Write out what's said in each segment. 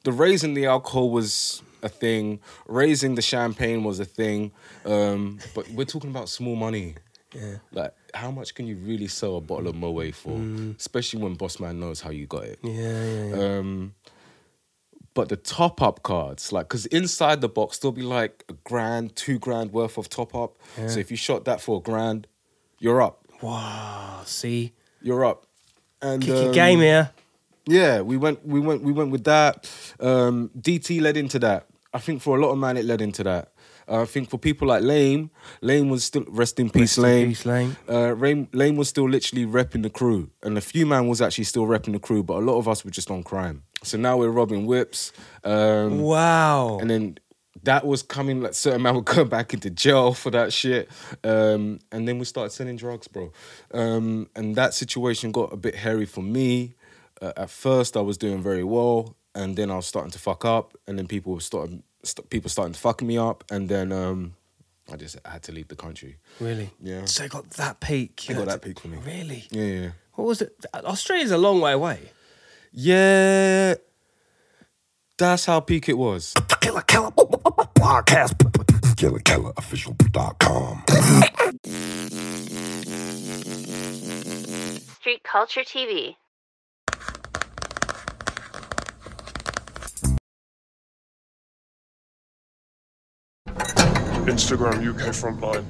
raising the alcohol was a thing. Raising the champagne was a thing. But we're talking about small money. Yeah. Like, how much can you really sell a bottle of Moet for? Especially when boss man knows how you got it. Yeah. But the top-up cards, like, because inside the box, there'll be like $1,000, $2,000 worth of top-up. Yeah. So if you shot that for $1,000, you're up. Wow. See, You're up. And kicking game here. yeah, we went with that. DT led into that. I think for a lot of man, it led into that. I think for people like Lame was still, rest in peace, Lame. Lame was still literally repping the crew. And a few man was actually still repping the crew, but a lot of us were just on crime. So now we're robbing whips. Wow. And then that was coming, like certain man would go back into jail for that shit. And then we started selling drugs, bro. And that situation got a bit hairy for me. At first, I was doing very well. And then I was starting to fuck up. And then people starting to fuck me up. And then I had to leave the country. Really? Yeah. So it got that peak. It got that peak for me. Really? Yeah. What was it? Australia's a long way away. Yeah. That's how peak it was. Killer podcast. KillerKellerOfficial.com. Street Culture TV. Instagram UK Frontline.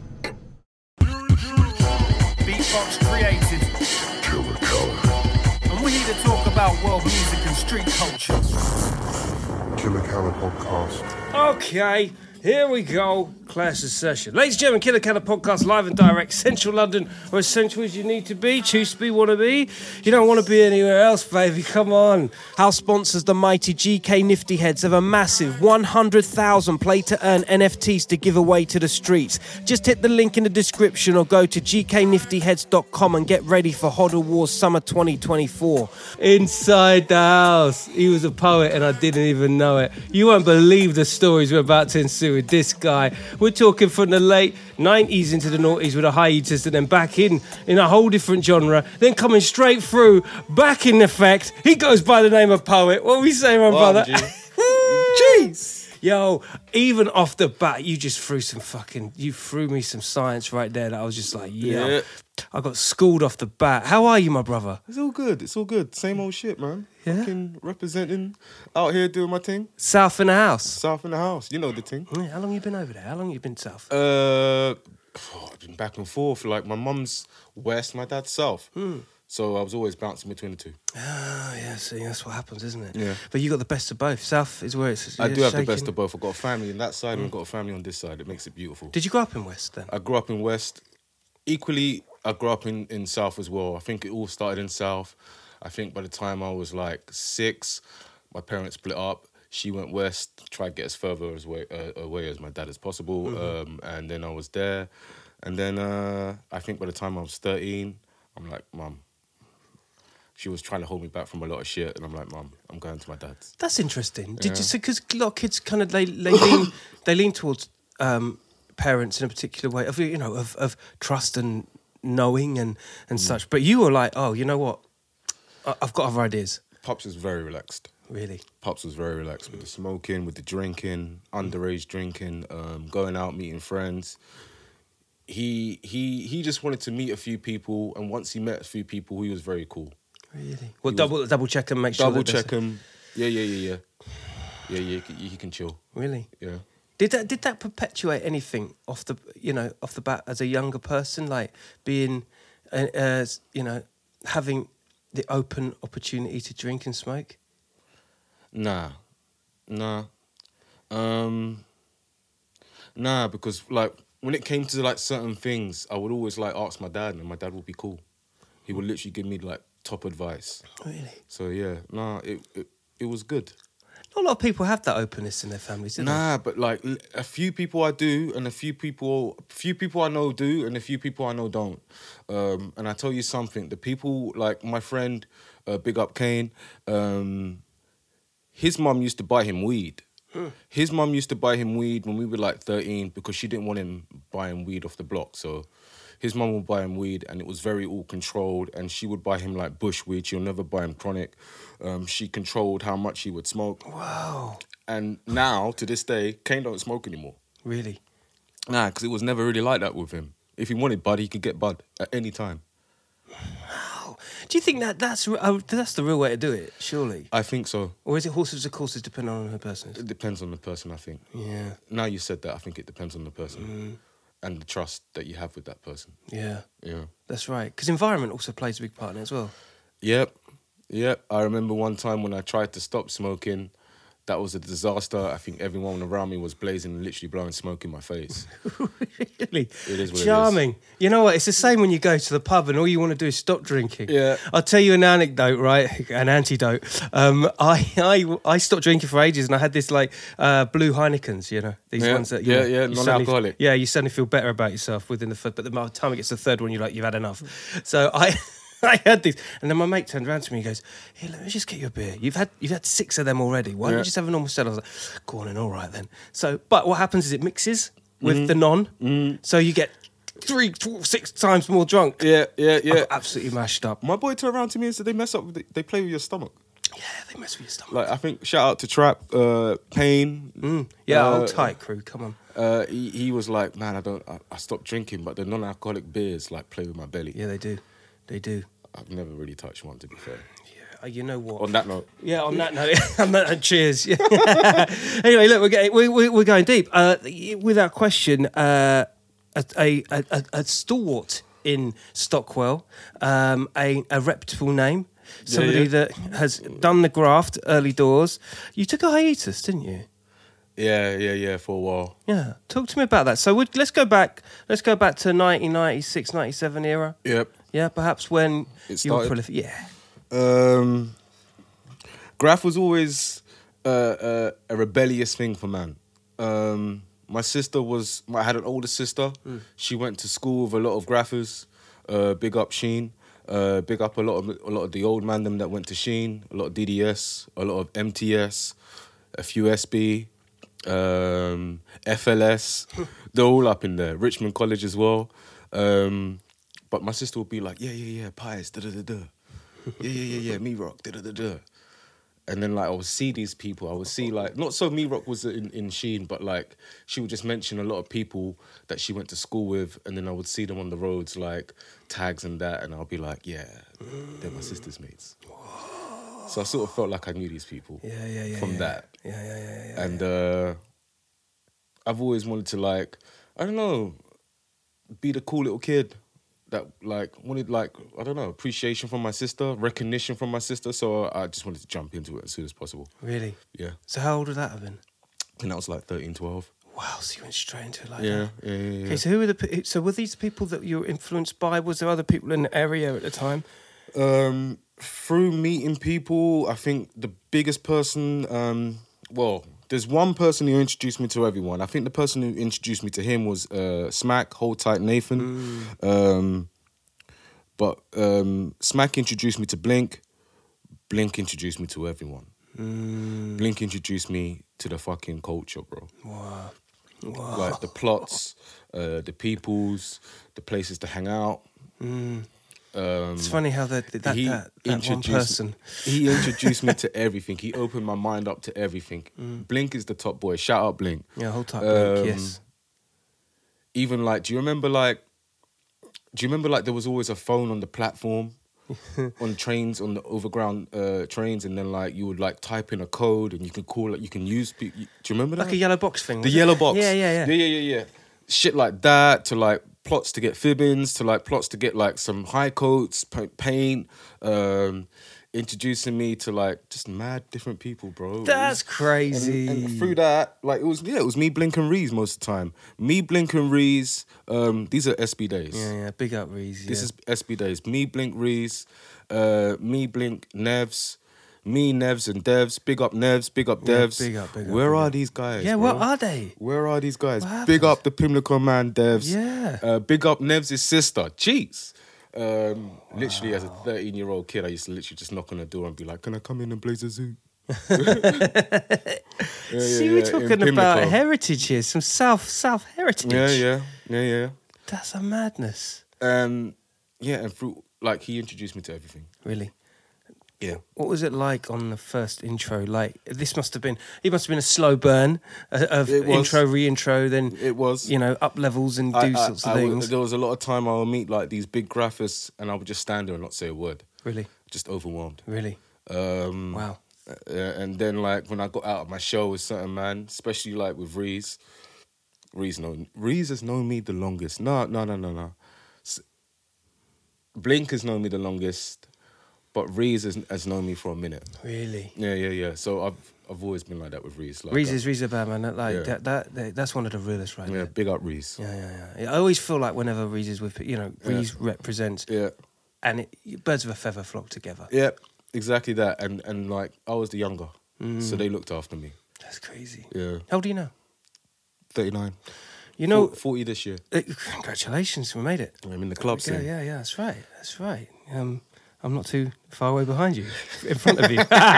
Beatbox created. Killer Keller. And we're here to talk about world music and street culture. Killer Keller Podcast. Okay, here we go. Clash of session. Ladies and gentlemen, Killer Keller Podcast live and direct. Central London, or as central as you need to be. Choose to be, want to be. You don't want to be anywhere else, baby. Come on. House sponsors, the mighty GK Nifty Heads, have a massive 100,000 play-to-earn NFTs to give away to the streets. Just hit the link in the description or go to gkniftyheads.com and get ready for Hodl Wars Summer 2024. Inside the house. He was a poet and I didn't even know it. You won't believe the stories we're about to ensue with this guy. We're talking from the late 90s into the noughties with a hiatus and then back in a whole different genre. Then coming straight through, back in effect. He goes by the name of Poet. What are we saying, my brother? Jeez. Yo, even off the bat, you threw me some science right there that I was just like, yeah. I got schooled off the bat. How are you, my brother? It's all good. Same old shit, man. Yeah? Fucking representing, out here doing my thing. South in the house. South in the house. You know the thing. Yeah, how long you been over there? How long you been south? I've been back and forth. Like, my mum's west, my dad's south. So I was always bouncing between the two. Oh, yeah, see, that's what happens, isn't it? Yeah. But you got the best of both. South is where it's I do have the shaking. best of both. I've got a family on that side and I've got a family on this side. It makes it beautiful. Did you grow up in West then? I grew up in West. Equally, I grew up in South as well. I think it all started in South. I think by the time I was like 6, my parents split up. She went West, tried to get as further away as my dad as possible. And then I was there. And then I think by the time I was 13, I'm like, Mum. She was trying to hold me back from a lot of shit. And I'm like, Mum, I'm going to my dad's. That's interesting. Did you? Because a lot of kids kind of they lean towards parents in a particular way of trust and knowing and such. But you were like, oh, you know what? I've got other ideas. Pops was very relaxed. Really? Pops was very relaxed with the smoking, with the drinking, underage drinking, going out, meeting friends. He just wanted to meet a few people, and once he met a few people, he was very cool. Really? Well, double check and make sure. Double check him. Yeah. Yeah, he can chill. Really? Yeah. Did that perpetuate anything off the bat as a younger person, like being, having the open opportunity to drink and smoke? Nah, because like when it came to like certain things, I would always like ask my dad, and my dad would be cool. He would literally give me like top advice. Really? So yeah, it was good. Not a lot of people have that openness in their families, do they? Nah, but like a few people I do, and a few people I know do, and a few people I know don't. And I tell you something, the people like my friend, big up Kane, his mum used to buy him weed. His mum used to buy him weed when we were like 13 because she didn't want him buying weed off the block. So his mum would buy him weed, and it was very all controlled. And she would buy him like bush weed. She'll never buy him chronic. She controlled how much he would smoke. Wow. And now, to this day, Kane don't smoke anymore. Really? Nah, because it was never really like that with him. If he wanted bud, he could get bud at any time. Do you think that's the real way to do it? Surely. I think so. Or is it horses of courses depending on who the person It is? depends on the person, I think. Yeah. Now you said that, I think it depends on the person and the trust that you have with that person. Yeah. Yeah. That's right. Because environment also plays a big part in it as well. Yep. I remember one time when I tried to stop smoking, that was a disaster. I think everyone around me was blazing and literally blowing smoke in my face. Really? It is what Charming. it is. You know what? It's the same when you go to the pub and all you want to do is stop drinking. Yeah. I'll tell you an anecdote, right? An antidote. I stopped drinking for ages and I had this like blue Heinekens, you know, these Yeah, ones that yeah, you non-alcoholic. Yeah, you suddenly feel better about yourself within the first, but the time it gets to the third one, you're like, you've had enough. So I had these, and then my mate turned around to me and goes, "Here, let me just get you a beer. You've had 6 of them already. Why don't you just have a normal Stella?" I was like, "Go on in, all right then." So, but what happens is it mixes with the non, so you get 3, 4, 6 times more drunk. Yeah. I got absolutely mashed up. My boy turned around to me and said they mess up, they play with your stomach. Yeah, they mess with your stomach. Like, I think, shout out to Trap, Pain. Yeah, old tight crew. Come on. He was like, man, I stopped drinking, but the non-alcoholic beers like play with my belly. Yeah, they do. They do. I've never really touched one, to be fair. Yeah, you know what? On that note. Yeah, on that note, cheers. Anyway, look, we're going deep. Without question, a stalwart in Stockwell, a reputable name, somebody that has done the graft early doors. You took a hiatus, didn't you? Yeah, for a while. Yeah. Talk to me about that. So let's go back to 1996, 97 era. Yep. Yeah, perhaps when It you were started. prolific. Yeah. Graph was always a rebellious thing for man. My sister I had an older sister. She went to school with a lot of graphers. Big up Sheen. Big up a lot of the old man them that went to Sheen. A lot of DDS. A lot of MTS. A few SB. FLS. They're all up in there. Richmond College as well. But my sister would be like, yeah, Pies, da-da-da-da. Yeah, Me Rock, da-da-da-da. And then, like, I would see these people. I would see, like, not so Me Rock was in Sheen, but, like, she would just mention a lot of people that she went to school with, and then I would see them on the roads, like, tags and that, and I'll be like, yeah, they're my sister's mates. So I sort of felt like I knew these people from that. Yeah. And I've always wanted to, like, I don't know, be the cool little kid that, like, wanted, like, I don't know, appreciation from my sister, recognition from my sister. So I just wanted to jump into it as soon as possible. Really? Yeah. So how old would that have been? And that was like 13, 12. Wow, so you went straight into it like Yeah. that. Okay, so were these people that you were influenced by? Was there other people in the area at the time? Through meeting people, I think the biggest person, there's one person who introduced me to everyone. I think the person who introduced me to him was Smack, Hold Tight Nathan. But Smack introduced me to Blink. Blink introduced me to everyone. Blink introduced me to the fucking culture, bro. Wow. Like the plots, the peoples, the places to hang out. It's funny how that one person. He introduced me to everything. He opened my mind up to everything. Blink is the top boy. Shout out Blink. Yeah, hold tight, Blink, yes. Even like, do you remember there was always a phone on the platform on trains, on the overground trains, and then like you would like type in a code and you can call it, you can use. Do you remember that? Like a yellow box thing. The yellow box. Yeah. Shit like that, to like plots to get fibbins, to like plots to get like some high coats, paint, introducing me to like just mad different people, bro. That's crazy. And through that, like it was me, Blink and Rees most of the time. Me, Blink and Rees. These are SB days. Yeah, big up Rees. This is SB days. Me, Blink, Rees. Me, Blink, Nevs. Me, Nevs and Devs. Big up Nevs, big up Devs. Big up. Where are these guys? Yeah, bro? where are they? Where are these guys? What Big happened? up the Pimlico man, Devs. Yeah. Big up Nevs' sister. Jeez. Literally, as a 13-year-old kid, I used to literally just knock on the door and be like, "Can I come in and blaze a zoo?" See, we're talking about heritage here, some South heritage. Yeah. That's a madness. And through like he introduced me to everything. Really? Yeah. What was it like on the first intro? Like, this must have been a slow burn of It was. intro, re-intro, then, It was. you know, up levels and do sorts of things. There was a lot of time I would meet like these big graphics and I would just stand there and not say a word. Really? Just overwhelmed. Really? Wow. And then like when I got out of my show with certain man, especially like with Reese has known me the longest. No. Blink has known me the longest, but Reese has known me for a minute. Really? Yeah. So I've always been like that with Reese. Like, Reese is a bad man. Yeah. That's one of the realest right yeah, there. big up Reese. Yeah. I always feel like whenever Reese is with, Reese represents, Yeah. and birds of a feather flock together. Yeah, exactly that. And like I was the younger, so they looked after me. That's crazy. Yeah. How old are you now? 39. You know, 40 this year. Congratulations, we made it. I'm in the club soon. Yeah, that's right. I'm not too far away behind you, in front of you.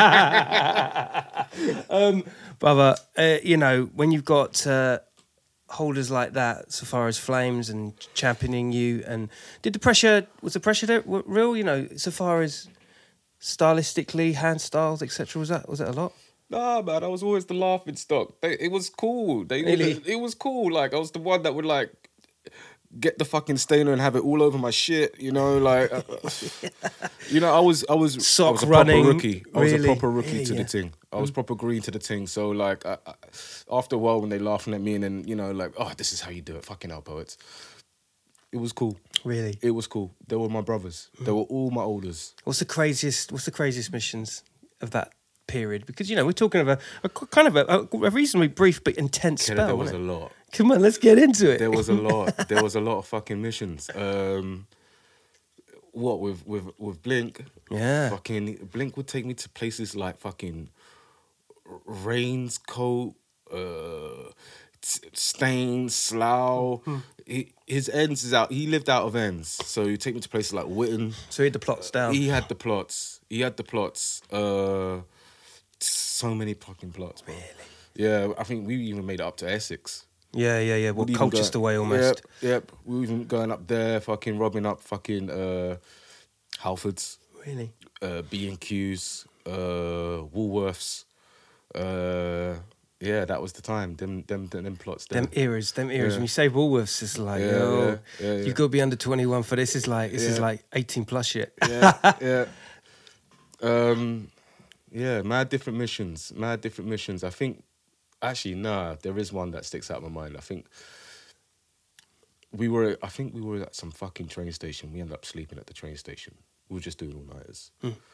Brother, when you've got holders like that, so far as Flames and championing you, and was the pressure there real? So far as stylistically, hand styles, etc. Was that a lot? Nah, man, I was always the laughing stock. It was cool. It was cool. Like I was the one that would like get the fucking stainer and have it all over my shit. Like, I was Sock I was a running, proper rookie. I was a really? proper rookie Really, to yeah. the thing. I was proper green to the thing. So like, after a while, when they laughing at me and then like, oh, this is how you do it. Fucking hell, poets. It was cool. Really? It was cool. They were my brothers. They were all my olders. What's the craziest missions of that period? Because we're talking of a kind of a reasonably brief but intense spell. There was wasn't a it? lot. Come on, let's get into it. There was a lot. There was a lot of fucking missions. What with Blink? Yeah. Fucking Blink would take me to places like fucking Rainscote, Stain, Slough. His ends is out. He lived out of ends, so he'd take me to places like Witten. So he had the plots down. He had the plots. So many fucking plots, bro. Really? Yeah, I think we even made it up to Essex. Yeah. Well, We'd even Colchester way almost. Yep. We were even going up there, fucking robbing up fucking Halfords, Really? B&Qs, Woolworths. Yeah, that was the time. Them plots. Them eras. Yeah. When you say Woolworths, it's like, Yeah. you've got to be under 21 for this. This is like 18 plus shit. Yeah. Mad different missions. I think, actually, there is one that sticks out in my mind. I think we were at some fucking train station. We ended up sleeping at the train station. We were just doing all-nighters.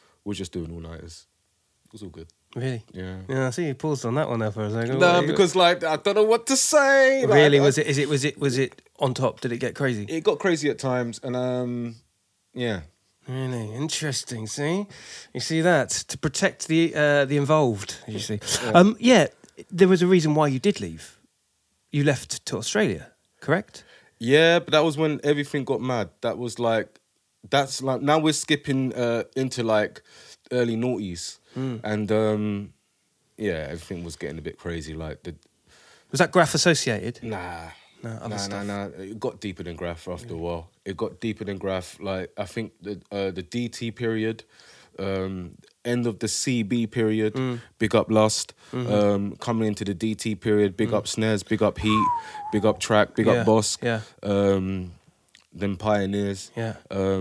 It was all good. Really? Yeah. Yeah, I see you paused on that one there for a second. No, because like I don't know what to say. Like, Really? Was it on top? Did it get crazy? It got crazy at times, and yeah. Really interesting. See, you see that to protect the involved. You see, there was a reason why you did leave. You left to Australia, correct? Yeah, but that was when everything got mad. That's like now we're skipping into like early noughties, and everything was getting a bit crazy. Like Was that graph associated? Nah. Stuff. It got deeper than graph after a while. It got deeper than graph. Like I think the DT period, end of the CB period, big up Lust. Coming into the DT period, big up Snares, big up Heat, big up Track, big up Boss. Yeah. Them Pioneers. Yeah.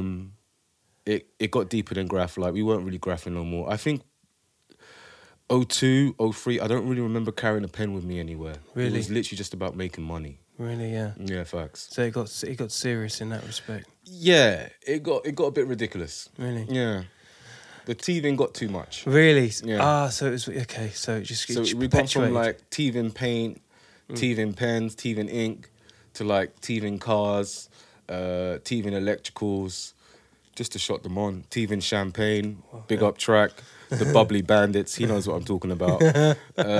It got deeper than graph. Like we weren't really graphing no more. I think 02, 03, I don't really remember carrying a pen with me anywhere. Really? It was literally just about making money. Really, yeah. Yeah, facts. So it got serious in that respect. Yeah, it got a bit ridiculous. Really? Yeah. The teething got too much. Really? Yeah. So it was okay. So it just We gone from perpetuated. like teething paint, teething pens, teething ink, to like teething cars, teething electricals, just to shot them on. Teething champagne, big up Track, the bubbly bandits. He knows what I'm talking about. Yeah,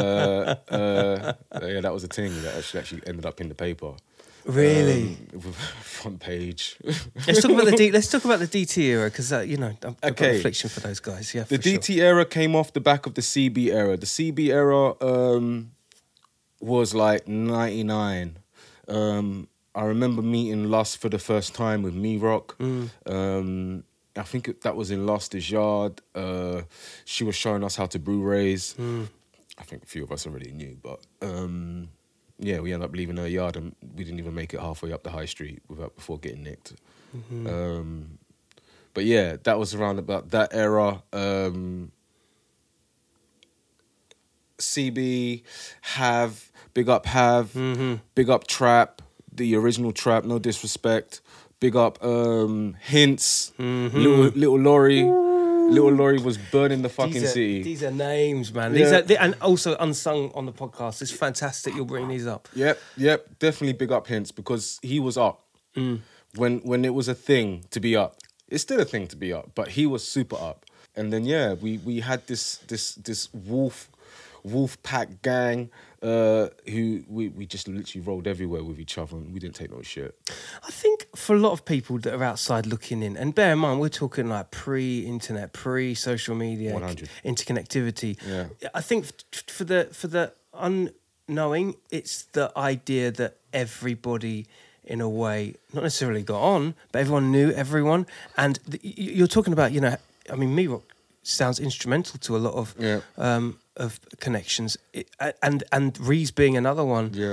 that was a thing that actually ended up in the paper. Really? Front page. Let's talk about the DT era because I've got Okay. affliction for those guys. Yeah, The for sure. DT era came off the back of the CB era. The CB era was like 99. I remember meeting Lust for the first time with Me Rock. I think that was in Luster's yard. She was showing us how to brew raise. I think a few of us already knew, but yeah, we ended up leaving her yard and we didn't even make it halfway up the high street before getting nicked. But yeah, that was around about that era. CB, Have, big up Have, big up Trap, the original Trap, no disrespect. Big up Hints, Little Laurie. Little Laurie was burning the fucking city. These are names, man. Yeah. And also unsung on the podcast. It's fantastic you're bringing these up. Yep. Definitely big up Hints because he was up. When it was a thing to be up. It's still a thing to be up, but he was super up. And then yeah, we had this wolf pack gang who we just literally rolled everywhere with each other and we didn't take no shit. I think for a lot of people that are outside looking in, and bear in mind we're talking like pre-internet, pre-social media, 100. interconnectivity. Yeah. I think for the unknowing, it's the idea that everybody in a way, not necessarily got on, but everyone knew everyone. And you're talking about, you know, I mean, Me Rock sounds instrumental to a lot of connections, and Reese being another one. Yeah.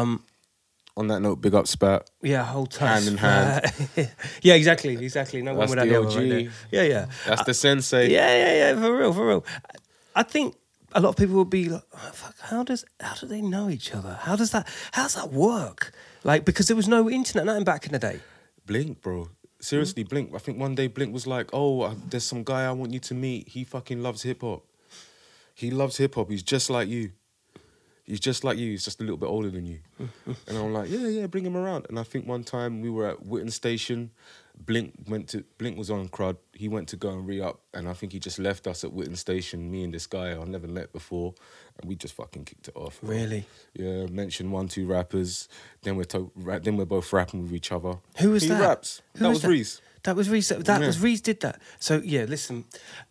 On that note, big up Spat. Yeah, whole time. Hand in hand. Yeah, exactly. No one That's would have the the OG. other right there. Yeah. That's the sensei. Yeah, for real. I think a lot of people will be like, oh, fuck, how do they know each other? How does that work? Like, because there was no internet, nothing back in the day. Blink, bro. Seriously, Blink. I think one day Blink was like, oh, there's some guy I want you to meet. He fucking loves hip-hop. He loves hip-hop. He's just like you. He's just like you. He's just a little bit older than you. And I'm like, yeah, bring him around. And I think one time we were at Whitton Station. Blink was on crud. He went to go and re-up. And I think he just left us at Whitton Station, me and this guy I've never met before. And we just fucking kicked it off. Bro. Really? Yeah, mentioned 1-2 rappers. Then we're both rapping with each other. Who was he that? He raps. Who that was was that? Reese. That was Reese. That was Reese did that. So yeah, listen.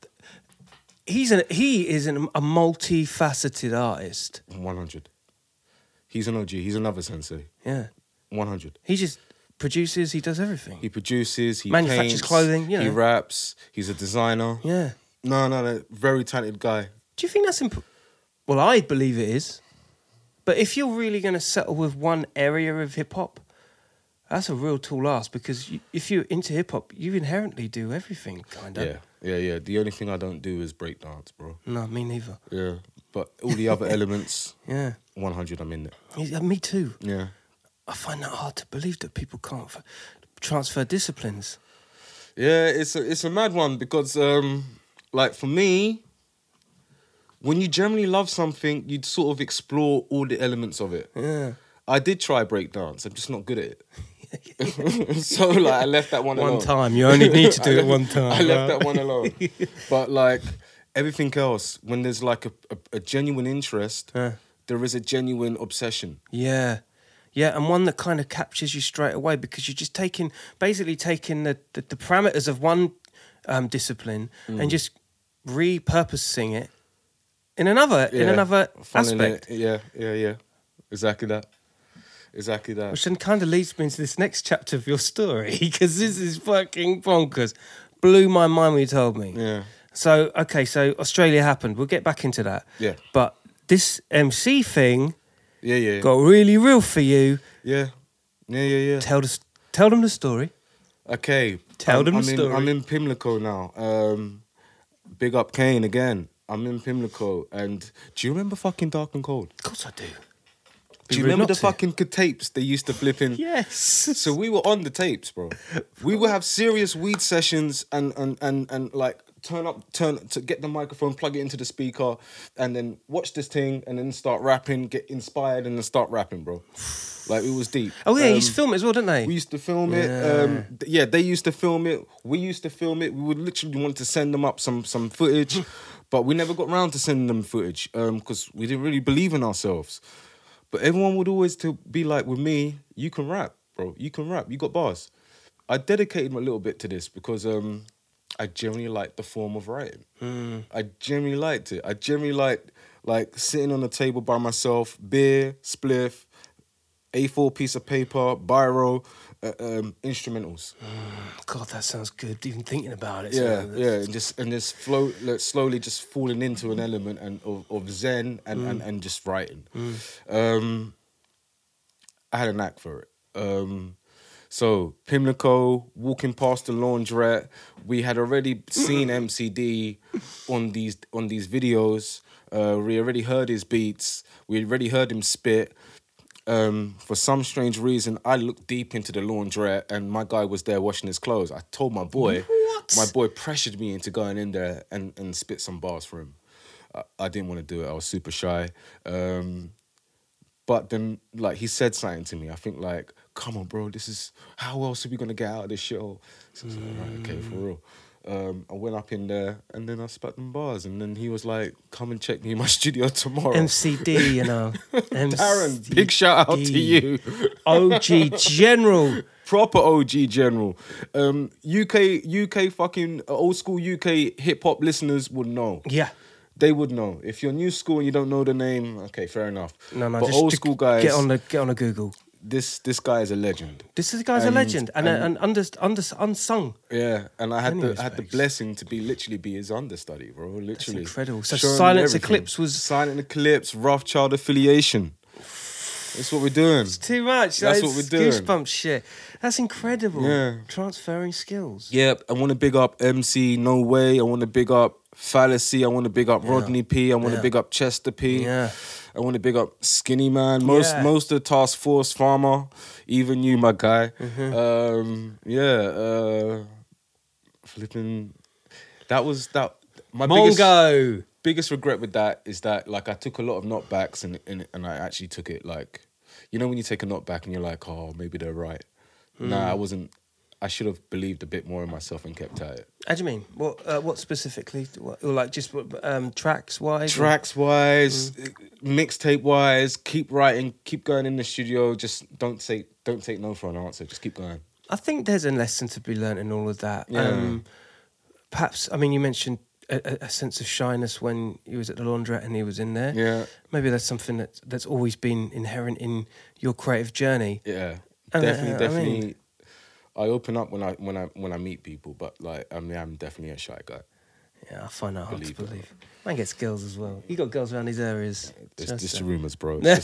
He is a multifaceted artist. 100. He's an OG. He's another sensei. Yeah. 100. He just produces. He does everything. He produces. He Manufactures paints, clothing, you know. He raps. He's a designer. Yeah. No. Very talented guy. Do you think that's important? Well, I believe it is. But if you're really going to settle with one area of hip hop, that's a real tall ask, because if you're into hip hop, you inherently do everything, kind of. Yeah. The only thing I don't do is breakdance, bro. No, me neither. Yeah. But all the other elements, Yeah. 100, I'm in there. Yeah, me too. Yeah. I find that hard to believe that people can't transfer disciplines. Yeah, it's a mad one because, like, for me, when you generally love something, you'd sort of explore all the elements of it. Yeah. I did try breakdance. I'm just not good at it. So, like, I left that one alone. One time. You only need to do it one time. I left that one alone. But, like, everything else, when there's, like, a genuine interest, there is a genuine obsession. Yeah. Yeah, and one that kind of captures you straight away, because you're just basically taking the parameters of one discipline and just repurposing it in another aspect. Yeah. Exactly that. Which then kind of leads me into this next chapter of your story, because this is fucking bonkers. Blew my mind when you told me. Yeah. So Australia happened. We'll get back into that. Yeah. But this MC thing Yeah. got really real for you. Yeah. Tell them the story. Okay. Tell them the story. I'm in Pimlico now. Big up Kane again. I'm in Pimlico. And do you remember fucking Dark and Cold? Of course I do. Do you remember the fucking tapes they used to flip in? Yes. So we were on the tapes, bro. We would have serious weed sessions and like turn to get the microphone, plug it into the speaker, and then watch this thing and then start rapping, get inspired and then start rapping, bro. Like, it was deep. Oh yeah, you used to film it as well, didn't they? We used to film it. They used to film it. We used to film it. We would literally want to send them up some footage, but we never got round to sending them footage because we didn't really believe in ourselves. But everyone would always be like, with me, you can rap, bro. You can rap. You got bars. I dedicated a little bit to this because I generally liked the form of writing. I generally liked it. I generally liked like sitting on the table by myself, beer, spliff, A4 piece of paper, biro, instrumentals. God, that sounds good. Even thinking about it. Yeah, so yeah, and just flow, like, slowly just falling into an element and of zen and just writing. I had a knack for it. So Pimlico, walking past the laundrette, we had already seen MCD on these videos. We already heard his beats. We already heard him spit. For some strange reason, I looked deep into the laundrette and my guy was there washing his clothes. I told my boy, my boy pressured me into going in there and spit some bars for him. I didn't want to do it. I was super shy. But then, like, he said something to me. I think, like, come on, bro, this is, how else are we going to get out of this show? So I was like, right, okay, for real. I went up in there and then I spat them bars. And then he was like, come and check me in my studio tomorrow. MCD, you know. Darren, big shout out to you. OG General. Proper OG General. UK fucking old school UK hip hop listeners would know. Yeah. They would know. If you're new school and you don't know the name, okay, fair enough. No, but just old school guys, get on a Google. This guy is a legend. This guy's a legend and unsung. Yeah, and I had the Space. blessing to be his understudy, bro. Literally, That's incredible. So Showing me Silence everything. Eclipse was Silent Eclipse, Rothschild affiliation. That's what we're doing. too much. That's what we're doing. Goosebumps shit. That's incredible. Yeah. Transferring skills. Yep, I want to big up MC No Way. I want to big up Fallacy. I want to big up Rodney P. I want to big up Chester P. Yeah. I want to big up Skinny Man. Most of the task force, Farmer, even you, my guy. Flipping. That was that. My Mongo. biggest regret with that is that, like, I took a lot of knockbacks and I actually took it like, you know, when you take a knockback and you're like, oh, maybe they're right. Nah, I wasn't. I should have believed a bit more in myself and kept at it. How do you mean? What specifically? Or like just tracks wise? Tracks wise, mixtape wise, keep writing, keep going in the studio. Just don't take no for an answer. Just keep going. I think there's a lesson to be learnt in all of that. Yeah. Perhaps, I mean, you mentioned a sense of shyness when you was at the laundrette and he was in there. Yeah. Maybe that's something that's always been inherent in your creative journey. Yeah. And, Definitely. I open up when I meet people, but like I'm definitely a shy guy. Yeah, I find that hard to Believe it. believe. Man gets girls as well. You got girls around these areas. It's just rumours, bro. It's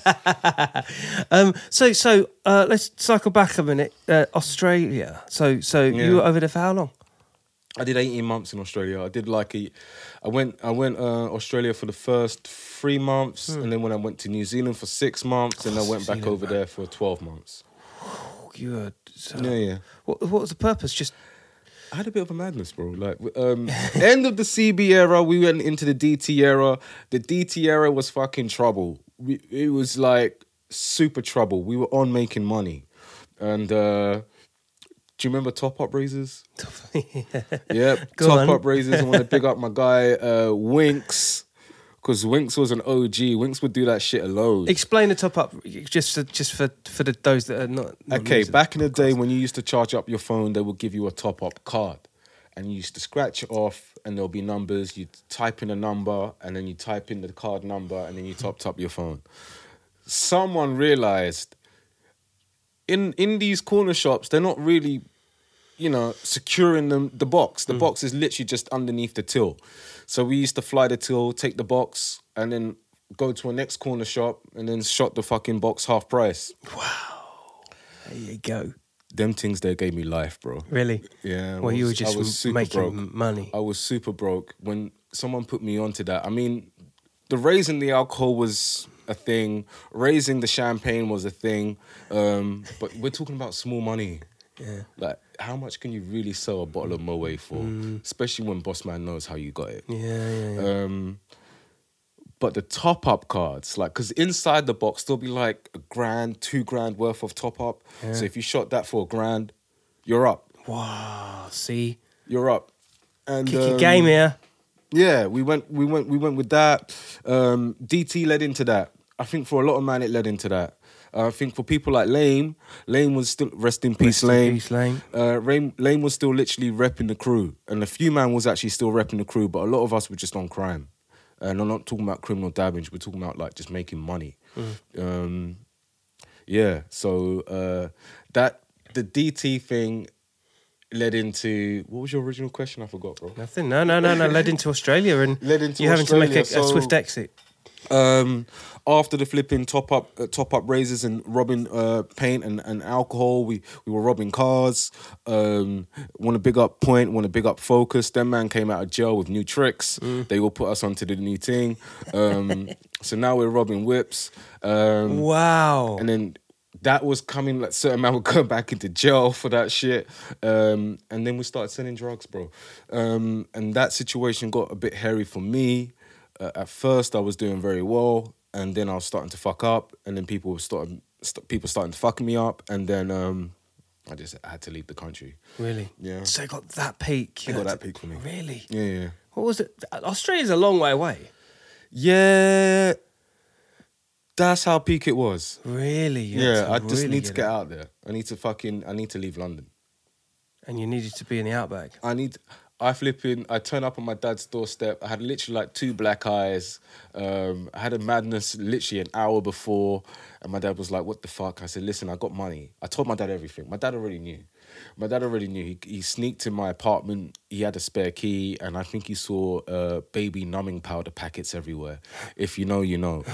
just rumours. So let's cycle back a minute. Australia. So you were over there for how long? I did 18 months in Australia. I did I went Australia for the first 3 months, and then when I went to New Zealand for 6 months, and I went back over there for 12 months. You were Yeah. What was the purpose? Just I had a bit of a madness, bro. Like, end of the CB era, we went into the DT era. The DT era was fucking trouble. It was like super trouble. We were on making money, and do you remember Top Up Razors? Yep, Go Top on. Up Razors. I want to big up my guy Winks, because Winks was an OG. Winks would do that shit alone. explain the top up just for those that are not Okay, using back in the day when you used to charge up your phone, they would give you a top-up card. And you used to scratch it off and there'll be numbers. You type in a number and then you type in the card number and then you topped up your phone. Someone realised in these corner shops, they're not really, securing the box. The box is literally just underneath the till. So we used to fly the till, take the box, and then go to a next corner shop and then shot the fucking box half price. There you go. Them things there gave me life, bro. Really? Yeah. Well, you were I was just super making broke. money. I was super broke when someone put me onto that. I mean, the raising the alcohol was a thing. Raising the champagne was a thing. But we're talking about small money. Yeah. Like, how much can you really sell a bottle of Moet for? Especially when Boss Man knows how you got it. Yeah. But the top-up cards, like, because inside the box, there'll be like $1,000, $2,000 worth of top-up. Yeah. So if you shot that for $1,000, you're up. Wow. See, You're up. And kick your game here. yeah, we went with that. DT led into that. I think for a lot of man, it led into that. I think for people like Lame was still, rest in peace, Lame. Peace, Lane. Lame was still literally repping the crew. And a few man was actually still repping the crew, but a lot of us were just on crime. And I'm not talking about criminal damage, we're talking about like just making money. Yeah. So the DT thing led into, what was your original question? I forgot, bro. Nothing. No. Led into Australia and Led into you having to make a Australia, so- swift exit. After the flipping top up razors and robbing paint and alcohol, we were robbing cars. Want to big up Point, want to big up Focus. Them man came out of jail with new tricks. They will put us onto the new thing. So now we're robbing whips. Wow. And then that was coming, like certain man would go back into jail for that shit. And then we started selling drugs, bro. And that situation got a bit hairy for me. At first, I was doing very well, and then I was starting to fuck up, and then people starting to fuck me up, and then I had to leave the country. Really? Yeah. So it got that peak. It got that peak for me. Really? Yeah. What was it? Australia's a long way away. Yeah. That's how peak it was. Really? You had Yeah, to I just really need to get out there. I need to leave London. And you needed to be in the outback. I turned up on my dad's doorstep. I had literally like 2 black eyes. I had a madness literally an hour before. And my dad was like, what the fuck? I said, listen, I got money. I told my dad everything. My dad already knew. He sneaked in my apartment. He had a spare key. And I think he saw baby numbing powder packets everywhere. If you know, you know.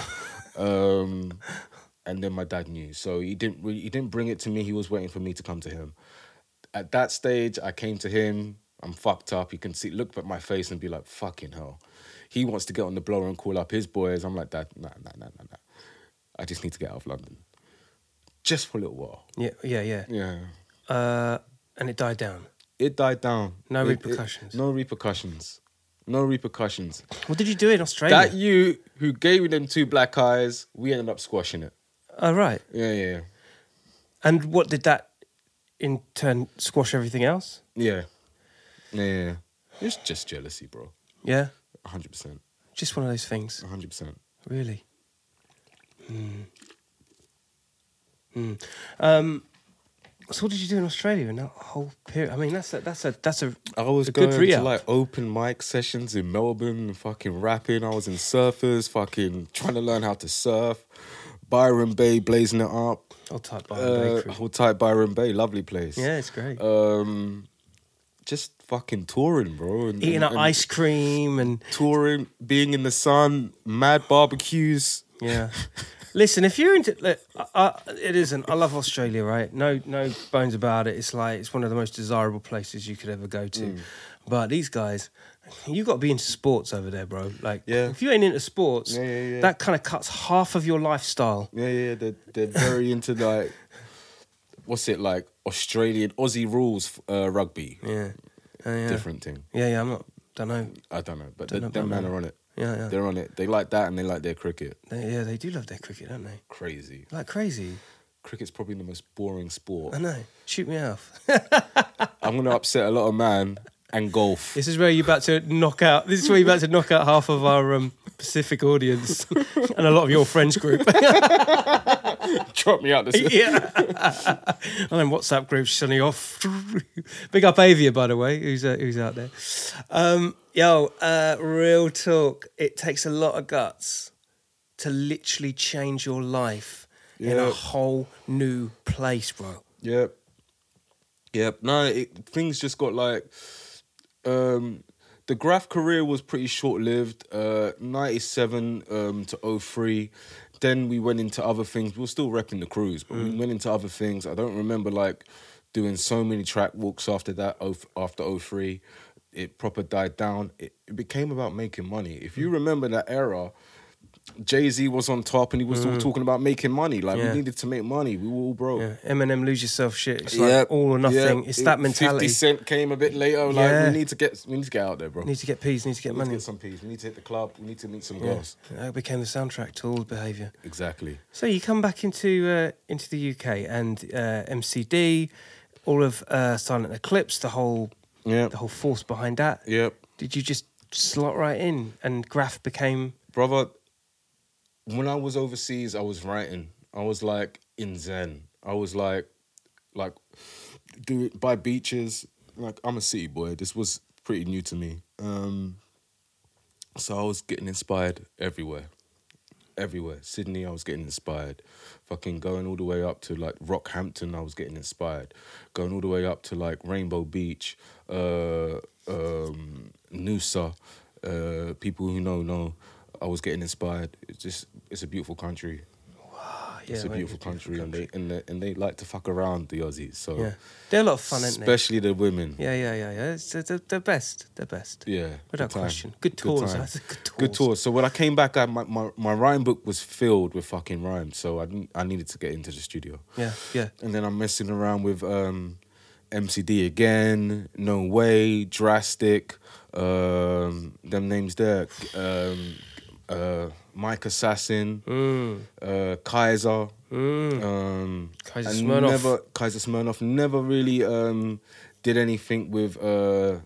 And then my dad knew. So he didn't bring it to me. He was waiting for me to come to him. At that stage, I came to him. I'm fucked up. You can look at my face and be like, fucking hell. He wants to get on the blower and call up his boys. I'm like, Dad, nah. I just need to get out of London. Just for a little while. Yeah. Yeah. And it died down. It died down. No repercussions. No repercussions. What did you do in Australia? That you who gave me them 2 black eyes, we ended up squashing it. Oh, right. Yeah. And what did that in turn squash everything else? Yeah. It's just jealousy, bro. Yeah? 100%. Just one of those things. 100%. Really? So what did you do in Australia in that whole period? I mean, that's a I was a going good to re-up. like open mic sessions in Melbourne, fucking rapping. I was in Surfers, fucking trying to learn how to surf. Byron Bay, blazing it up. Hold tight, Byron Bay. Hold tight, Byron Bay, lovely place. Yeah, it's great. Just fucking touring, bro. Eating ice cream and touring, being in the sun, mad barbecues. yeah. Listen, if you're into it isn't. I love Australia, right? No bones about it. It's like it's one of the most desirable places you could ever go to. But these guys, you got to be into sports over there, bro. Like, if you ain't into sports, that kind of cuts half of your lifestyle. Yeah. They're very into like, what's it like? Aussie rules rugby. Yeah. Different thing. Yeah. Don't know. I don't know, but Don't know them about men that. are on it. Yeah. They're on it. They like that and they like their cricket. They do love their cricket, don't they? Crazy. Like crazy. Cricket's probably the most boring sport. I know. Shoot me off. I'm going to upset a lot of man and golf. This is where you're about to knock out. This is where you're about to knock out half of our Pacific audience and a lot of your friends group. Drop me out this. Yeah. I'm in WhatsApp groups suddenly off. Big up Avia, by the way, who's out there. Real talk. It takes a lot of guts to literally change your life in a whole new place, bro. Yep. No, things just got like... the graph career was pretty short-lived. 97 to 03. Then we went into other things. We were still repping the cruise, but we went into other things. I don't remember like doing so many track walks after that, after 03. It proper died down. It became about making money. If you remember that era, Jay-Z was on top and he was all talking about making money. Like, we needed to make money. We were all broke. Yeah. Eminem, Lose Yourself shit. It's like all or nothing. It's that mentality. 50 Cent came a bit later. Like, we need to get out there, bro. Need to get peas, need to get We need money. to get some peas. We need to hit the club. We need to meet some girls. That became the soundtrack to all the behaviour. Exactly. So you come back into the UK and MCD, all of Silent Eclipse, the whole force behind that. Yep. Did you just slot right in and Graph became... Brother, when I was overseas, I was writing. I was like in Zen. I was like do it by beaches. Like, I'm a city boy. This was pretty new to me. So I was getting inspired everywhere. everywhere. Sydney, I was getting inspired. Fucking going all the way up to like Rockhampton, I was getting inspired. Going all the way up to like Rainbow Beach, Noosa. People who know, I was getting inspired. It's a beautiful country. It's a beautiful country, and they like to fuck around, the Aussies. So Yeah, they're a lot of fun, aren't they? especially the women. Yeah. They're best. They're best. Yeah, Without good time. question. Good tours. time. That's a good tours. Good tours. So when I came back, my rhyme book was filled with fucking rhymes. So I needed to get into the studio. Yeah. And then I'm messing around with MCD again, No Way, Drastic, them names there. Mike Assassin, Kaiser, Kaiser and Smirnoff. Kaiser Smirnoff never really did anything with so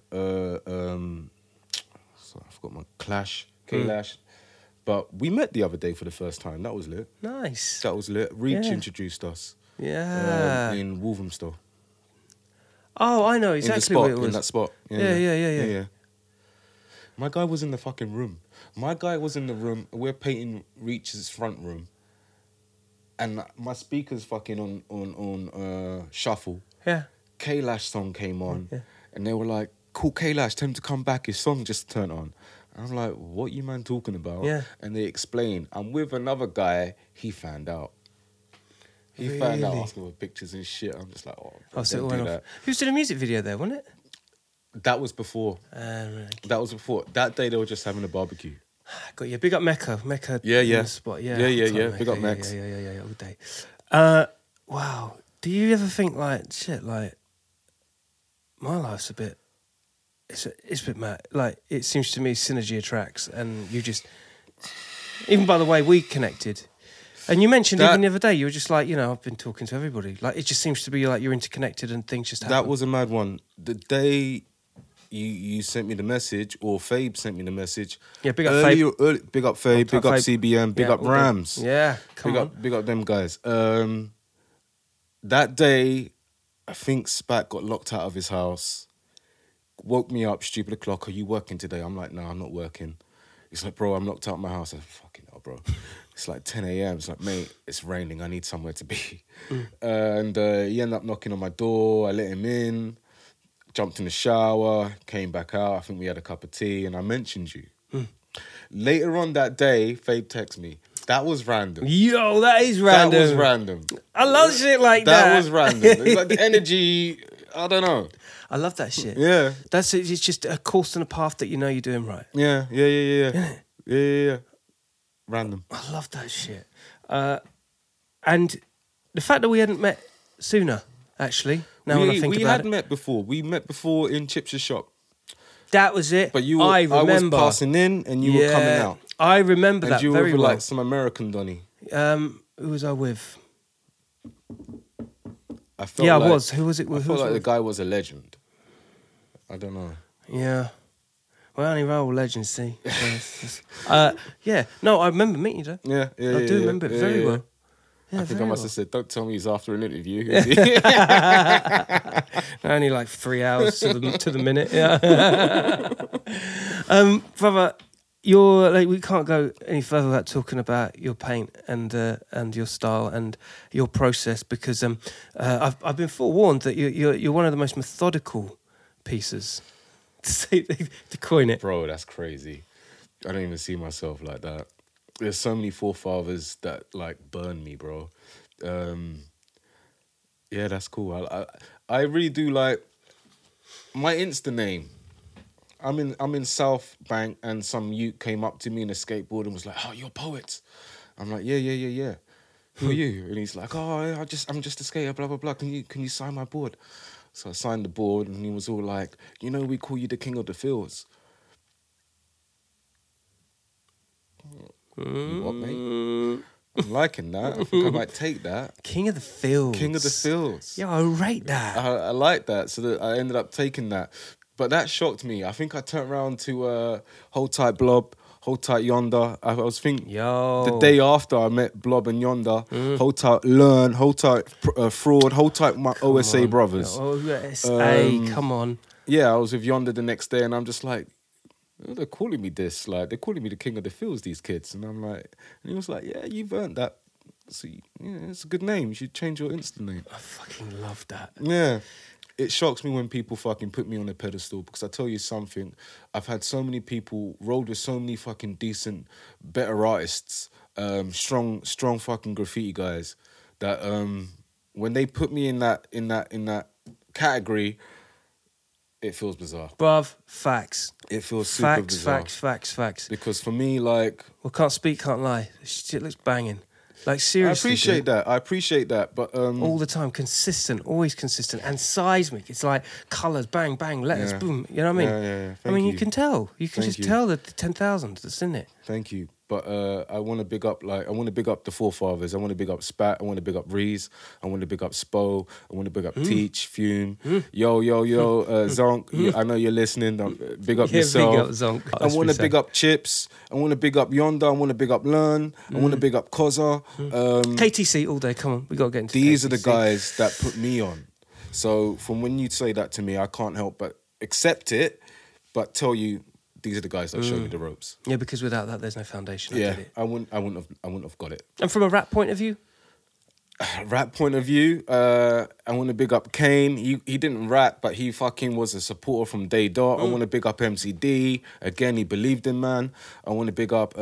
I forgot my Clash, K-Lash. But we met the other day for the first time. That was lit. Nice. That was lit. Reach Yeah. introduced us Yeah. in Wolverhampton. Oh, I know In the exactly spot, what it was. in that spot. Yeah. My guy was in the fucking room. My guy was in the room. We're painting Reach's front room, and my speakers fucking on shuffle. Yeah. K-Lash song came on, Yeah. and they were like, "Cool, K-Lash, tell him to come back. His song just turned on." And I'm like, "What you man talking about?" Yeah. And they explain. I'm with another guy. He found out. He found out Really? asking for pictures and shit. I'm just like, "Oh, Oh, so it don't went do off. that." Who's doing a music video there, wasn't it? That was before. Right. That was before. That day they were just having a barbecue. Got you. Big up Mecca. Yeah. in the spot. Yeah. Yeah. Top Big up Mecca. Mex. Yeah. All day. Wow. Do you ever think like shit? Like my life's a bit. It's a bit mad. Like it seems to me, synergy attracts, and you just. Even by the way we connected, and you mentioned That- even the other day, you were just like, I've been talking to everybody. Like it just seems to be like you're interconnected and things just happen. That was a mad one. The day you sent me the message, or Fabe sent me the message. Yeah, big up early, big up Fabe, Long time big up Fabe. CBM, big Yeah, up all good. Rams. Yeah, come on. Big up them guys. That day, I think Spat got locked out of his house. Woke me up, stupid o'clock. Are you working today? I'm like, no, I'm not working. He's like, bro, I'm locked out of my house. I said, fucking hell, bro. It's like 10 a.m. It's like, mate, it's raining. I need somewhere to be. And he ended up knocking on my door. I let him in, jumped in the shower, came back out. I think we had a cup of tea, and I mentioned you. Later on that day, Fabe texted me. That was random. Yo, that is random. That was random. I love shit like that. That was random. It's like the energy, I don't know. I love that shit. Yeah. That's it. It's just a course and a path that you know you're doing right. Yeah. Random. I love that shit. And the fact that we hadn't met sooner, actually, now when I think we about had it. met before. We met before in Chips' shop. That was it. But you were, I remember. was passing in and you were coming out. I remember And that you were very with well. like some American Donny. Who was I with? I felt Yeah, like, I was. Who was it? I Who felt was like it the with? guy was a legend. I don't know. Yeah. Well, only roll legends, see. Yeah. No, I remember meeting you, though. Yeah. I do remember it very well. Yeah, I think I very must well. have said, don't tell me he's after an interview. Only like 3 hours to the minute. Yeah. Brother, you're like, we can't go any further without talking about your paint and your style and your process, because I've been forewarned that you're one of the most methodical pieces, to coin it. Bro, that's crazy. I don't even see myself like that. There's so many forefathers that like burn me, bro. Yeah, that's cool. I really do like my Insta name. I'm in South Bank, and some youth came up to me in a skateboard and was like, "Oh, you're poets." I'm like, "Yeah. Who are you?" And he's like, "Oh, I'm just a skater, blah blah blah. Can you sign my board?" So I signed the board, and he was all like, "We call you the king of the fields." What, mate? I'm liking that. I think I might take that. King of the Fields. King of the fields. Yeah, I rate that. I like that. So that I ended up taking that. But that shocked me. I think I turned around to Hold Tight Blob, Hold Tight Yonder. I was thinking Yo. the day after I met Blob and Yonder, Hold Tight Learn, Hold Tight Fraud, Hold Tight my OSA brothers. OSA, come on. Yeah, I was with Yonder the next day, and I'm just like, they're calling me this, like they're calling me the king of the fields, these kids. And I'm like, and he was like, yeah, you've earned that. So yeah, it's a good name. You should change your Insta name. I fucking love that. Yeah. It shocks me when people fucking put me on a pedestal, because I tell you something, I've had so many people, rolled with so many fucking decent, better artists, strong fucking graffiti guys, that when they put me in that category, it feels bizarre. Bruv, facts. It feels super bizarre. Facts. Because for me, like... Well, can't speak, can't lie. This shit looks banging. Like, seriously. I appreciate that, but... all the time, consistent, always consistent, and seismic. It's like colours, bang, bang, letters, Yeah. boom. You know what I mean? Yeah. I mean, you can tell. You can Thank just you. tell the 10,000 that's in it. Thank you. But I want to big up, the forefathers. I want to big up Spat. I want to big up Reese. I want to big up Spo. I want to big up Teach, Fume. Yo, Zonk. I know you're listening. Big up yourself. Big up Zonk. I want to big up Chips. I want to big up Yonda. I want to big up Learn. I want to big up Koza. KTC all day. Come on, we got to get into These KTC. are the guys that put me on. So from when you say that to me, I can't help but accept it, but tell you, these are the guys that show you the ropes. Yeah, because without that, there's no foundation. I Yeah, get it. I wouldn't have got it. And from a rap point of view, Rap point of view, I want to big up Kane. He didn't rap, but he fucking was a supporter from day dot. I want to big up MCD. Again, he believed in man. I want to big up...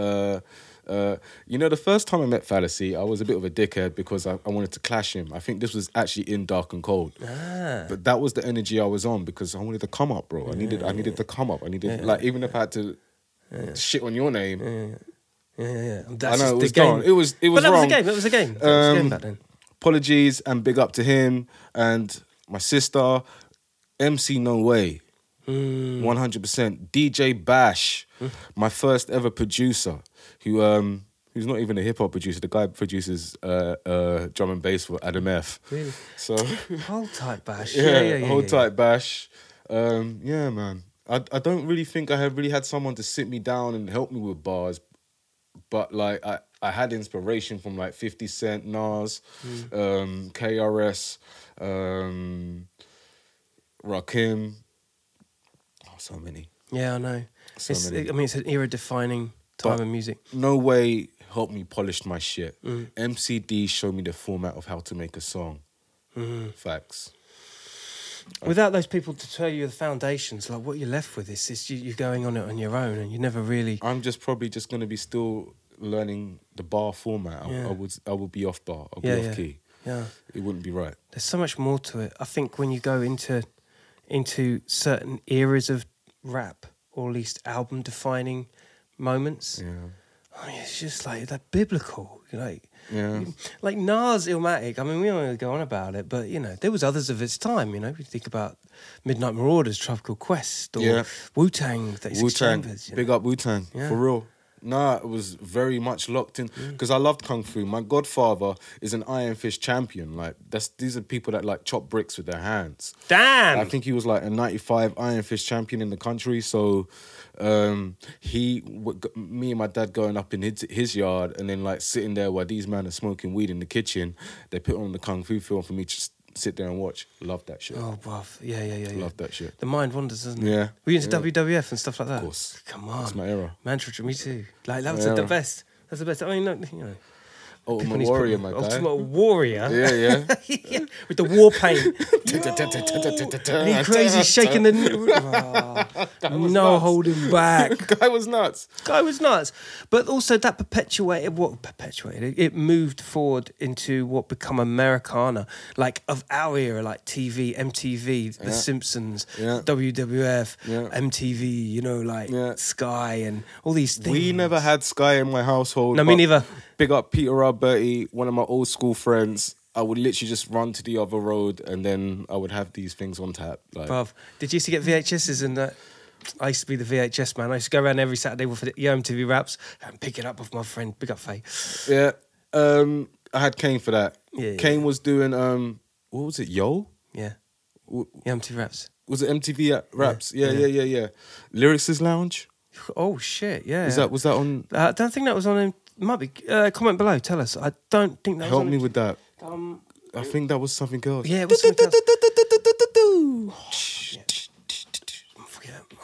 the first time I met Fallacy, I was a bit of a dickhead because I wanted to clash him. I think this was actually in Dark and Cold. But that was the energy I was on because I wanted to come up, bro. I needed to come up. I needed, even if I had to shit on your name. Yeah. I That's know, just it was the game. gone. It was But that wrong. was a game. It was a game. That was a game back then. Apologies and big up to him and my sister, MC No Way. 100%. DJ Bash, my first ever producer, who's not even a hip hop producer. The guy produces drum and bass for Adam F. Really? So Hold tight, Bash. hold tight, Bash. Yeah, man. I don't really think I have really had someone to sit me down and help me with bars, but like I had inspiration from like 50 Cent, Nas, KRS, Rakim. Oh, so many. Yeah, I know. So many. It's an era-defining time in music. No Way helped me polish my shit. MCD showed me the format of how to make a song. Facts. Without those people to tell you the foundations, like what you're left with is you're going on it on your own, and you never really. I'm probably going to be still learning the bar format. Yeah. I would be off bar. I'll be off key. Yeah. It wouldn't be right. There's so much more to it. I think when you go into certain eras of rap, or at least album-defining moments, it's just like that biblical, like Nas, Illmatic. I mean, we don't really go on about it, but there was others of its time. You think about Midnight Marauders, Tropical Quest, or Wu-Tang, 36 Chambers. Big up Wu-Tang, for real. Nah, it was very much locked in because I loved Kung Fu. My godfather is an Iron Fist champion. Like these are people that like chop bricks with their hands. Damn! I think he was like a 95 Iron Fist champion in the country. So me and my dad going up in his yard and then like sitting there while these men are smoking weed in the kitchen. They put on the Kung Fu film for me to just sit there and watch. Love that shit. Oh, bruv. Yeah. Love that shit. The mind wanders, doesn't it? Yeah. Were you into WWF and stuff like that? Of course. Come on. It's my era. Mantra, me too. Like, that was My the era. best. That's the best. I mean, Ultimate People Warrior, need my to guy. put Ultimate Warrior. Yeah. Yeah, with the war paint. And he crazy shaking the... no nuts. holding back. Guy was nuts. Guy was nuts. But also that perpetuated. It moved forward into what become Americana, like of our era, like TV, MTV, The Simpsons, WWF, MTV, Sky and all these things. We never had Sky in my household. No, me but neither. Big up Peter Alberti, one of my old school friends. I would literally just run to the other road and then I would have these things on tap. Like, Bruv, did you used to get VHSs and that? I used to be the VHS man. I used to go around every Saturday with the MTV Raps and pick it up with my friend. Big up Faye. yeah. I had Kane for that. Yeah, Kane was doing, what was it, Yo? Yeah. W- MTV Raps. Was it MTV Raps? Yeah. Lyrics' Lounge? Oh, shit, yeah. Was that on? I don't think that was on him. Might be. Comment below. Tell us. I don't think that was Help on me him. with that. I think that was something else. Yeah, it was something else. I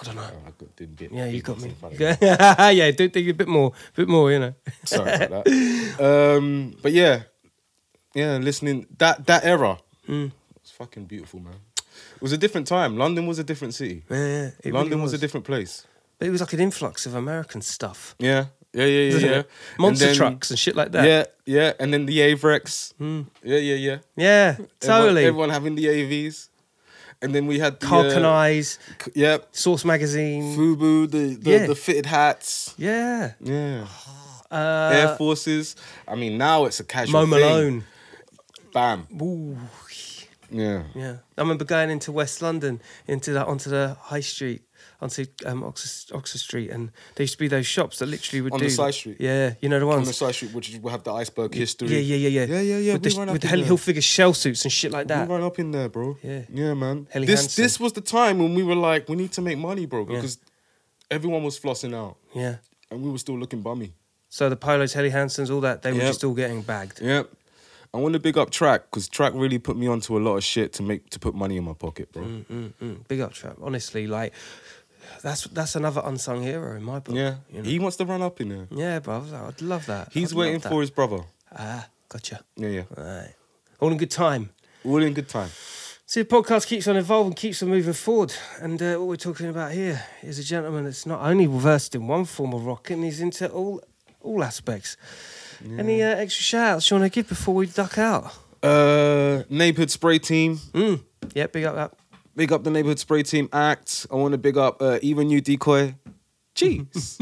don't know. I did bit. Yeah, you got beatbox me. in front of you. Yeah, do think a bit more, you know. Sorry about that. But yeah, listening that era, it's fucking beautiful, man. It was a different time. London was a different city. Yeah, it London really was a different place. But it was like an influx of American stuff. Yeah. Monster And then- trucks and shit like that. Yeah, and then the Avrex. Yeah. Yeah, totally. Everyone having the AVs. And then we had the... Cock and Eyes, Yep. Source Magazine. FUBU, the fitted hats. Yeah. Yeah. Air Forces. I mean, now it's a casual Mo thing. Malone. Bam. Ooh. Yeah. Yeah. I remember going into West London, onto the High Street, onto Oxford Street, and there used to be those shops that literally would On do... the side street? Yeah, you know the On ones? the side street, which will have the iceberg history. Yeah. Yeah. With, we ran up with in Heli there. Hilfiger shell suits and shit like that. We ran up in there, bro. Yeah. Man. Helly This Hansen. was the time when we were like, we need to make money, bro, because everyone was flossing out, Yeah. and we were still looking bummy. So the Polos, Helly Hansons, all that, they were Yep. just all getting bagged. Yep. I want to big up Track, because Track really put me onto a lot of shit to put money in my pocket, bro. Big up Trap. Honestly, like, that's another unsung hero in my book. Yeah. You know? He wants to run up in there. Yeah, bro. I'd love that. He's I'd waiting love that. for his brother. Ah, gotcha. Yeah. All right. All in good time. All in good time. See, the podcast keeps on evolving, keeps on moving forward. And what we're talking about here is a gentleman that's not only versed in one form of rocking, he's into all aspects. Any extra shout-outs you want to give before we duck out? Neighborhood Spray Team. Yeah, big up that. Big up the Neighborhood Spray Team act. I want to big up Even You Decoy. Jeez.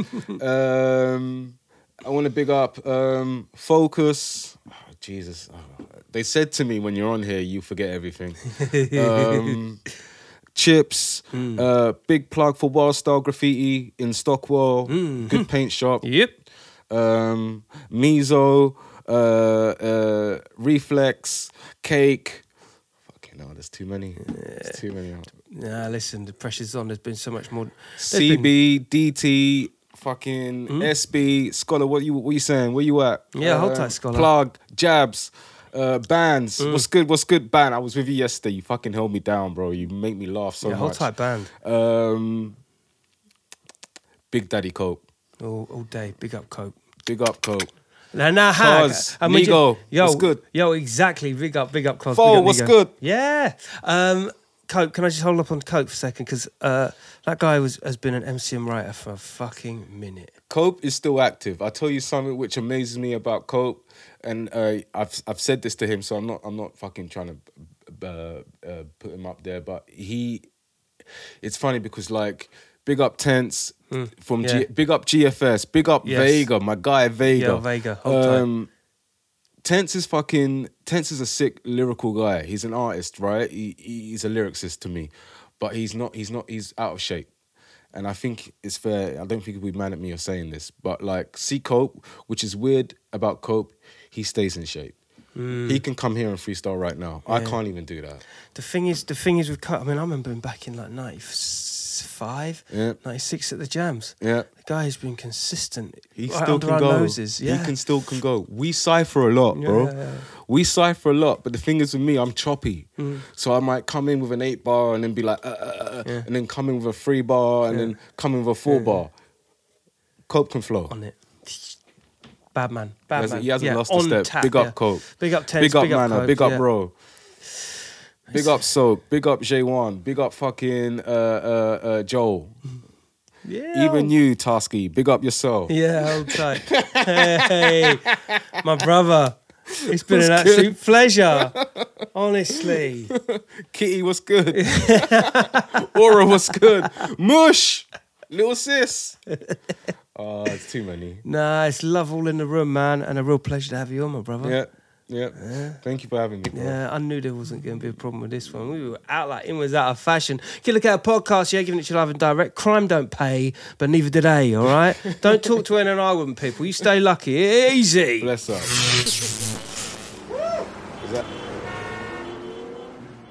I want to big up Focus. Oh, Jesus. Oh, they said to me, when you're on here, you forget everything. Chips. Big plug for Wild Style Graffiti in Stockwell. Good paint shop. Yep. Mizo. Reflex. Cake. Fucking hell, there's too many. There's too many. Nah, listen, the pressure's on. There's been so much more. CB, DT, fucking SB, Scholar. What you saying? Where you at? Yeah, hold tight, Scholar. Plug, Jabs, Bands. What's good, Band? I was with you yesterday. You fucking held me down, bro. You make me laugh so Yeah, much. hold tight, Band. Big Daddy Cope. All day. Big up, Cope. Big up Cope. Now, Cos, Migo, what's good? Yo, exactly. Big up, Cos. Fo, big up, what's Migo. good? Yeah. Cope, can I just hold up on Cope for a second? Because that guy has been an MCM writer for a fucking minute. Cope is still active. I'll tell you something which amazes me about Cope, and I've said this to him, so I'm not fucking trying to put him up there, but it's funny because like big up Tense from big up GFS, big up Vega, my guy Vega. Yeah, Vega. Hold tight. Tense is a sick lyrical guy. He's an artist, right? He's a lyricist to me, but he's out of shape. And I think it's fair. I don't think he'd be mad at me for saying this, but like, see Cope, which is weird about Cope, he stays in shape. He can come here and freestyle right now. I can't even do that. The thing is with Cope, I mean, I remember him back in like 95, 96 at the Jams. Yeah. The guy has been consistent. He right still under can our go. noses. Yeah. He still can go. We cypher a lot, bro. Yeah. We cypher a lot, but the thing is with me, I'm choppy. So I might come in with an 8 bar and then be like, and then come in with a 3 bar and then come in with a 4 bar. Cope can flow. On it. Bad man. He hasn't lost a on step. tap, Big up Cope. Big up Tense. Big up Cope, Manor. Big up yeah. Bro. Big up Soak. Big up J1. Big up fucking Joel. Yeah. Even you, Tasky. Big up yourself. Yeah, hold tight. Hey, my brother. It's been an absolute pleasure. Honestly. Kitty, what's good? Aura, what's good? Mush! Little sis. Oh, it's too many. Nah, it's love all in the room, man. And a real pleasure to have you on, my brother. Yeah. Thank you for having me, bro. Yeah, I knew there wasn't going to be a problem with this one. We were out like in was out of fashion. Killer Cat podcast, giving it to you live and direct. Crime don't pay, but neither do they, all right? Don't talk to NNI women, people. You stay lucky. Easy. Bless up. Is that...